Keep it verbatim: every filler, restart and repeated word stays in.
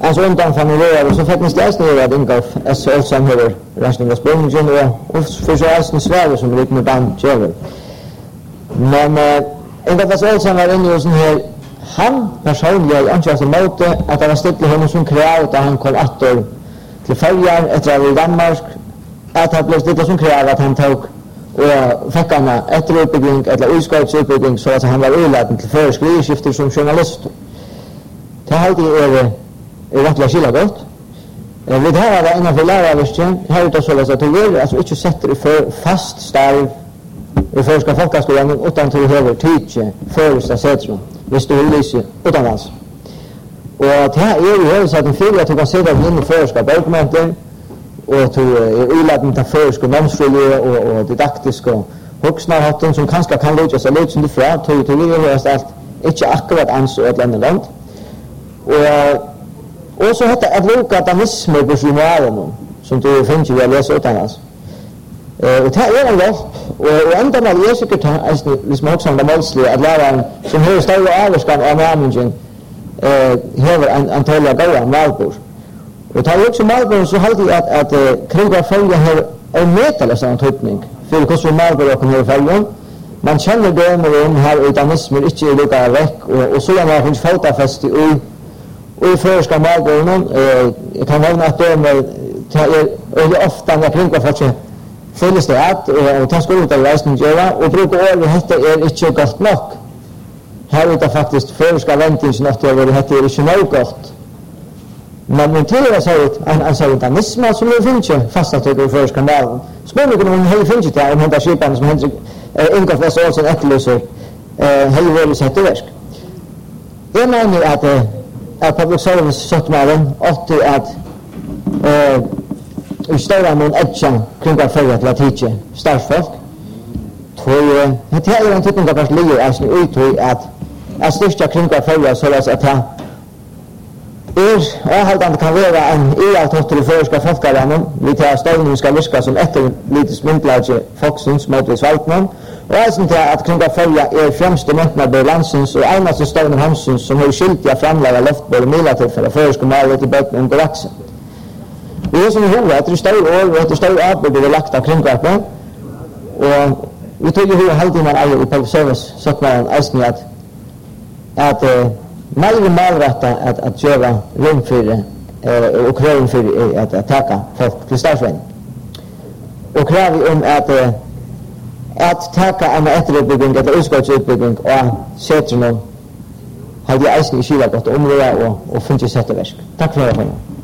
Hans undan familierer, så faktisk det er at Ingolf S. Olsen hører resten av spørningen, og for så resten Sverige som litt med band kjøver. Men uh, Ingolf S. Olsen var inne i sånn her, han personlig er ansvaret til måte at det var stille henne som krev da han kom atter til Føljar etter at i Danmark, at han ble stille som krev at han tok og fikk han etter utbygging, eller utskapsutbygging, så at han var uleiten til før skriveskifter som journalist. Det er alltid er er rettelig skillet godt. Eh, vi har det innenfor lærervirksomheten, her er det så at du vil altså ikke setter i fast starv i førska folkeskolen utan til å heve tidlig førsta setrum, hvis du vil lyse utenlands. Og det er jo høyre sett en fyr at du kan sitte inn i førska bøkmenter, og du er uleiten til førska namnsfylje og, og didaktisk og hoksnarhatten som kanskje kan lyse seg litt som du fra, til du vil høyre alt ikke akkurat ans og et eller annet land. Og Og så heter det advokatanisme på journalen, som du finner ved å lese utenlands. Uh, og det er en hjelp, og, og enda med er sikkert, hvis man også har det målslige, at læreren som har større avvarskan av nærmingen, uh, har en antall av gode malbord. Og det er også malbord, så halvdig at, at uh, kringer følge har en metallig en tøytning, for hvordan malbord åken har følge. Man kjenner dømer om her utanismer ikke er lukket vekk, og, og så gjerne har hun fotafest i ui, og i førska malbordene, eh, jeg kan nevne at dømer er veldig ofte når kringer folk fylles det at, og ta skolen til reisning gjøre, og bruke året hette er ikke godt nok. Her er det faktisk førska ventingen at det hette er ikke noe godt. Men min tidligere sier en, en sautanisme som vi finner ikke fastatøyder i førska malbordene. Spørsmålet om hun heller finner ikke det, om hendt skipene som Henrik eh, Ingolf S. Olsen etterlyser, eh, heller vært sett i versk. Jeg mener at eh, at public service sottmaren åtte at eh, i større mån etja kring å følge til at hitje starsfolk. Det er en typen av partier altså uttøy at at styrka kring å følge så at det er avholdende kan være en i-avtottel i føreska folkeavgjennom vi til at støvningen skal virke som etter lites myndlage folksens motvis valgtmann og eisen til at kring å følge er fremste møttene landsens og eneste støvnen hansens som har skyldig å fremlegge luftbål og milatilfeller føreska malet til bøtten om galaksen. Vi er som i hovedet etter større år og etter større arbeid vi har lagt av kringkvartene og vi tog i hovedet halvdelen av eier i public service sottmaren eisen at at uh, mer malretta at at gjøre rom for eh, og krav for eh, at attacka folk til statsvenn. Og krav om at eh, at taka en etterutbygging eller utskottsutbygging og setter noen har de eisen i kyla godt området og, og funnet sett i versk. Takk for det.